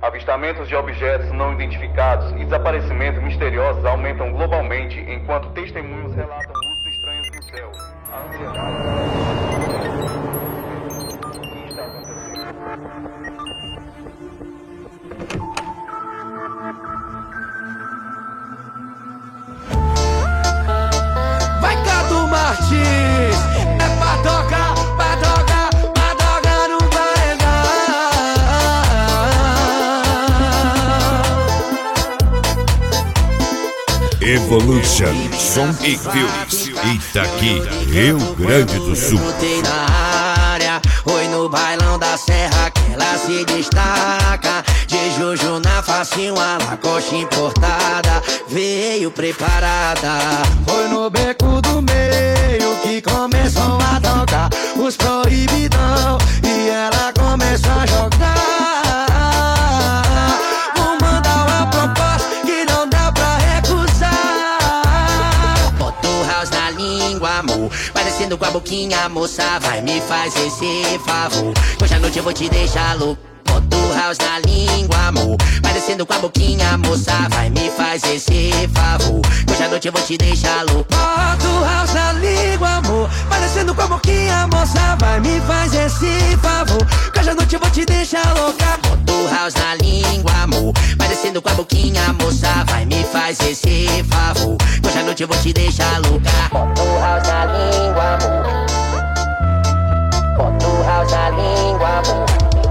Avistamentos de objetos não identificados e desaparecimentos misteriosos aumentam globalmente, enquanto testemunhos relatam luzes estranhas no céu. A ansiedade... O que está acontecendo? Vai, Cadu Martins! É padoca no paredão. Evolution Som e Filmes, Itaqui, Rio Grande do Sul. Brotei na área, oi no bailão da serra que ela se destaca. De Juju na face, uma lacoste importada, veio preparada. Foi no beco do meio que começou a tocar os proibidão e ela começou a jogar. Vou mandar uma proposta que não dá pra recusar. Bota o house na língua, amor, vai descendo com a boquinha, moça, vai me faz esse favor. Hoje à noite eu vou te deixar louco. Bota o house na língua, amor, vai descendo com a boquinha, moça, vai me faz esse favor. Hoje à noite eu vou te deixar louco. Bota o house na língua, amor, vai descendo com a boquinha, moça, vai me faz esse favor. Hoje à noite eu vou te deixar louca. Bota o house na língua, amor, vai descendo com a boquinha, moça, vai me faz esse favor. Hoje à noite eu vou te deixar louca. Bota o house na língua, amor, bota o house na língua, amor.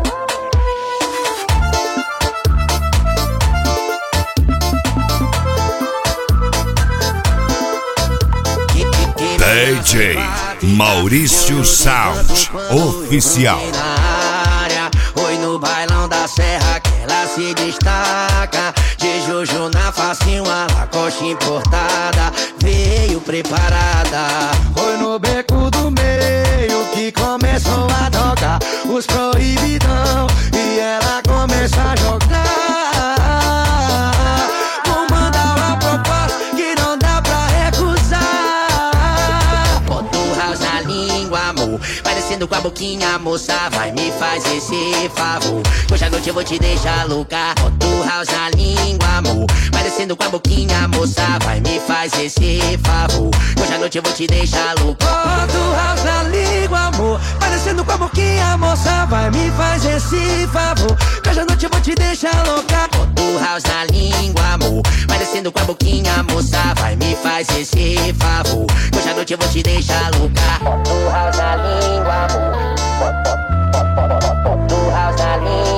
DJ Maurício Sound Oficial. Oi no bailão da serra que ela se destaca. De Juju na face, uma lacoste importada, veio preparada. Oi no beco do meio que começou a tocar os proibidão e ela começou a jogar. Vou mandar uma proposta que não dá pra recusar. Bota o house na língua, amor, vai descendo com a boquinha, moça, vai me faz esse favor. Hoje à noite eu vou te deixar louca. Bota o house na língua, amor, vai descendo com a boquinha, moça, vai me faz esse favor. Hoje à noite eu vou te deixar louca. Bota o house na língua, amor, vai descendo com a boquinha, moça, vai me faz esse favor. Hoje à noite eu vou te deixar louca. Bota o house na língua, amor, vai descendo com a boquinha, moça, vai me faz esse favor. Hoje à noite eu vou te deixar louca. Bota o house na língua, amor, bota o house na língua.